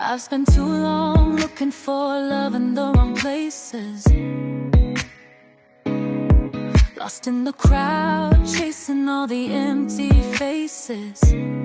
I've spent too long looking for love in the wrong places, lost in the crowd, chasing all the empty faces.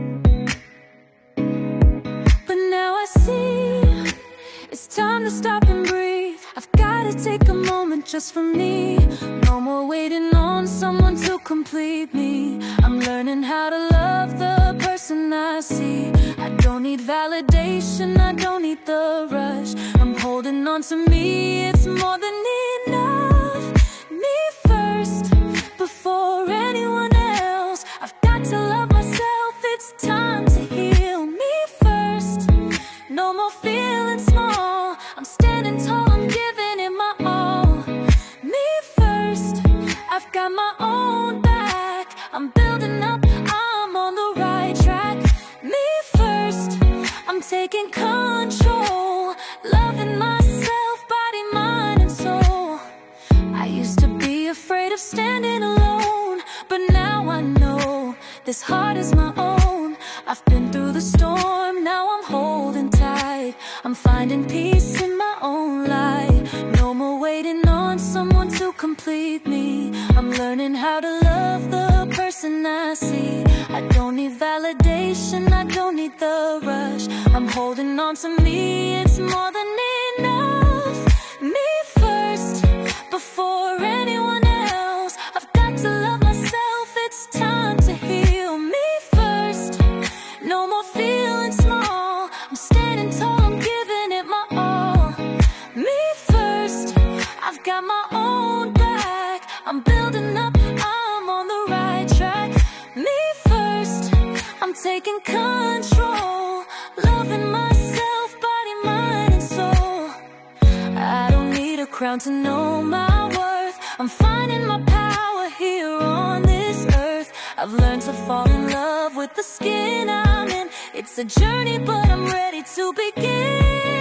But now I see it's time to stop and breathe. I've gotta take a moment just for me. No more waiting on someone to complete me. I'm learning how to love the person I see. I don't need validation, I don't need the rush. I'm holding on to me, it's more than enough. Me first, before anyone else. I've got to love myself, it's time to heal. Me first, no more feeling small. I'm standing tall, I'm giving it my all. Me first, I've got my own back. I'm building up, I'm on the right track. Me first, I'm taking control, loving myself, body, mind, and soul. I used to be afraid of standing alone, but now I know this heart is my own. I've been through the storm, now I'm holding tight. I'm finding peace in my own light. No more waiting on someone to complete me. I'm learning how to love the person I see. I don't need validation, I don't need the rush. I'm holding on to me, it's more than enough. Me first, before anyone else. I've got to love myself, it's time to heal. Me first, no more feeling small. I'm standing tall, I'm giving it my all. Me first, I've got my own back. I'm building up, I'm on the right track. Me first, I'm taking control, loving myself, body, mind, and soul. I don't need a crown to know my worth. I'm finding my power here on this earth. I've learned to fall in love with the skin I'm in. It's a journey, but I'm ready to begin.